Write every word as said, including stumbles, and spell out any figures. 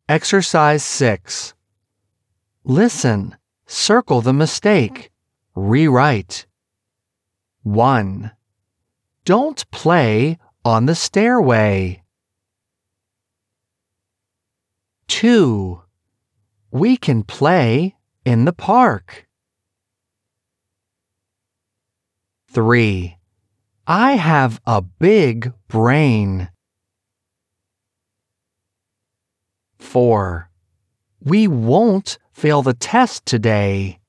Exercise six. Listen, circle the mistake, rewrite. one. Don't play on the stairway. two. We can play in the park. three. I have a big brain. four. We won't fail the test today.